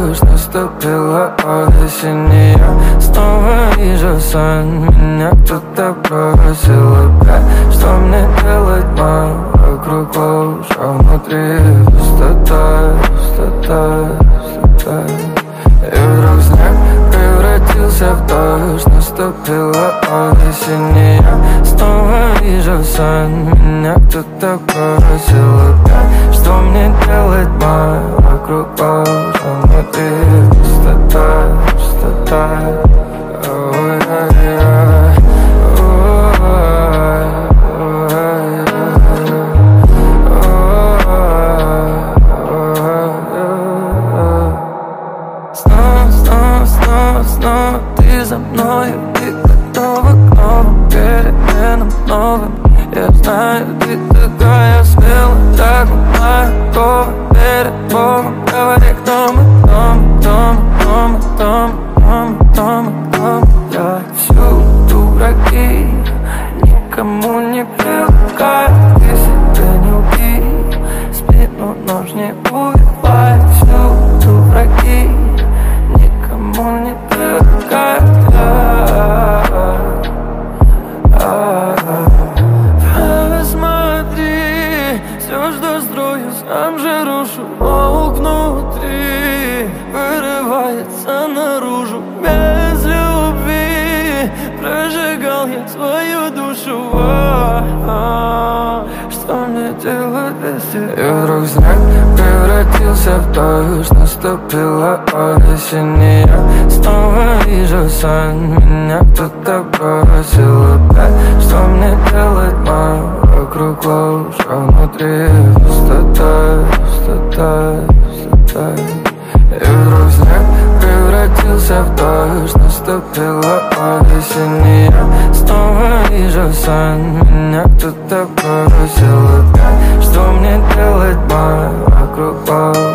дождь, наступила осень, и я снова вижу сон. Меня кто-то бросил опять. Что мне делать, мам? Вокруг лужа, а внутри пустота, пустота, пустота. И вдруг снег превратился в дождь, наступила осень, и я снова вижу сон. Меня кто-то бросил опять. Что мне делать, мам? Вокруг лужа, а внутри пустота, пустота. Снова ты за мною, ты готова к новым переменам новым. Я знаю, ты такая смелая, так много перед Богом. Говори, кто мы, дома. Я всюду враги, никому не привыкаю. Ты себя не убей, спину нож не убивай. Всюду враги, никому не привыкаю. Посмотри, все, что строю, сам же рушу. Волк внутри вырывается наружу. Без любви прожигал я свою душу. Что мне делать без тебя? И вдруг снег превратился в дождь, наступила осень, и я снова вижу сон. Меня кто-то бросил опять. Что мне делать, мам? Вокруг лужа, а внутри пустота, пустота, пустота. И вдруг снег превратился в дождь, наступила осень, и я снова вижу сон. Меня кто-то бросил опять. Что мне делать, мам? Вокруг лужа.